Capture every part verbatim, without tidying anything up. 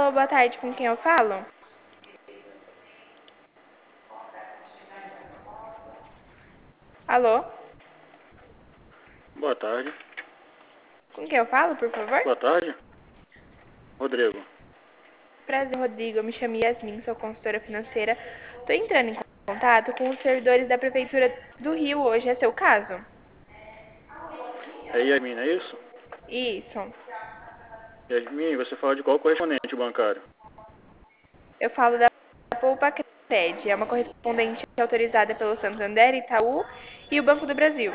Alô, boa tarde, com quem eu falo? Alô? Boa tarde. Com quem eu falo, por favor? Boa tarde. Rodrigo. Prazer, Rodrigo. Eu me chamo Yasmin, sou consultora financeira. Estou entrando em contato com os servidores da Prefeitura do Rio hoje. É seu caso? É Yasmin, é isso? Isso. Yasmin, você fala de qual correspondente bancário? Eu falo da Poupa Cred. É uma correspondente autorizada pelo Santander, Itaú e o Banco do Brasil.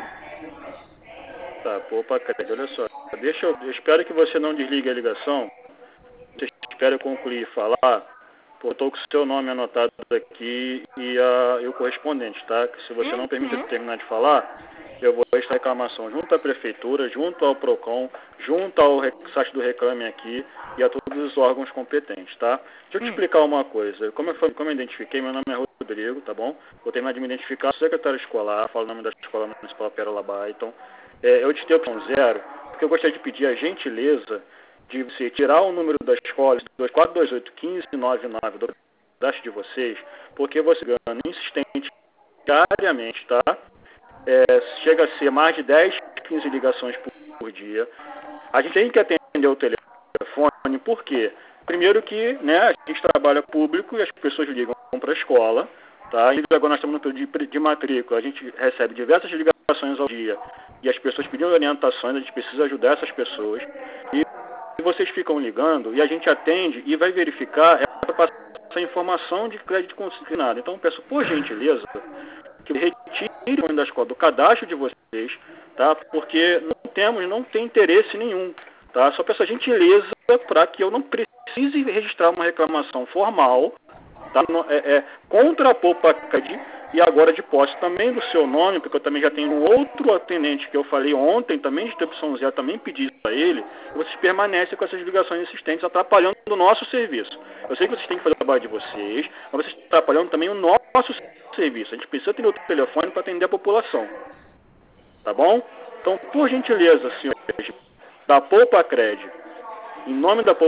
Tá, poupa crédito. Olha só. Deixa eu, eu espero que você não desligue a ligação. Você espera eu concluir falar. Pô, eu tô com o seu nome anotado aqui e, a, e o correspondente, tá? Que se você não permitir eu Uhum. terminar de falar, eu vou prestar reclamação junto à Prefeitura, junto ao PROCON, junto ao rec- site do Reclame Aqui e a todos os órgãos competentes, tá? Deixa eu te Hum. explicar uma coisa. Como eu, falei- como eu identifiquei, meu nome é Rodrigo, tá bom? Vou terminar de me identificar, sou secretário escolar, falo o nome da Escola Municipal Pérola Baiton. É, eu te tenho opção zero, porque eu gostaria de pedir a gentileza de você tirar o número da escola, dois quatro dois oito, um cinco nove nove, do cadastro de vocês, porque você ganha insistente diariamente, tá? É, chega a ser mais de dez, quinze ligações por, por dia. A gente tem que atender o telefone, por quê? Primeiro que, né, a gente trabalha público e as pessoas ligam para a escola, tá? E agora nós estamos no período de, de matrícula, a gente recebe diversas ligações ao dia e as pessoas pedindo orientações, a gente precisa ajudar essas pessoas. E vocês ficam ligando e a gente atende e vai verificar essa passar essa informação de crédito consignado. Então, eu peço, por gentileza, que retire o nome da escola do cadastro de vocês, tá? Porque não temos, não tem interesse nenhum, tá? Só peço a gentileza para que eu não precise registrar uma reclamação formal, tá? No- É, é, contra a Poupa Cred e agora de posse também do seu nome, porque eu também já tenho um outro atendente que eu falei ontem, também de opção zero, também pedi isso para ele, e vocês permanecem com essas ligações insistentes, atrapalhando o nosso serviço. Eu sei que vocês têm que fazer o trabalho de vocês, mas vocês estão atrapalhando também o nosso serviço. A gente precisa ter outro telefone para atender a população. Tá bom? Então, por gentileza, senhores, da Poupa Cred, em nome da